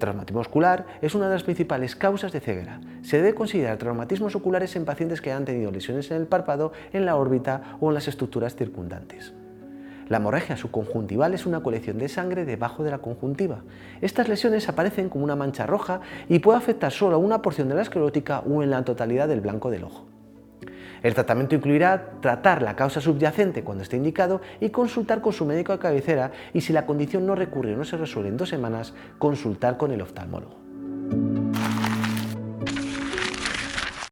traumatismo ocular es una de las principales causas de ceguera. Se debe considerar traumatismos oculares en pacientes que han tenido lesiones en el párpado, en la órbita o en las estructuras circundantes. La hemorragia subconjuntival es una colección de sangre debajo de la conjuntiva. Estas lesiones aparecen como una mancha roja y puede afectar solo a una porción de la esclerótica o en la totalidad del blanco del ojo. El tratamiento incluirá tratar la causa subyacente cuando esté indicado y consultar con su médico de cabecera, y si la condición no recurre o no se resuelve en 2 semanas, consultar con el oftalmólogo.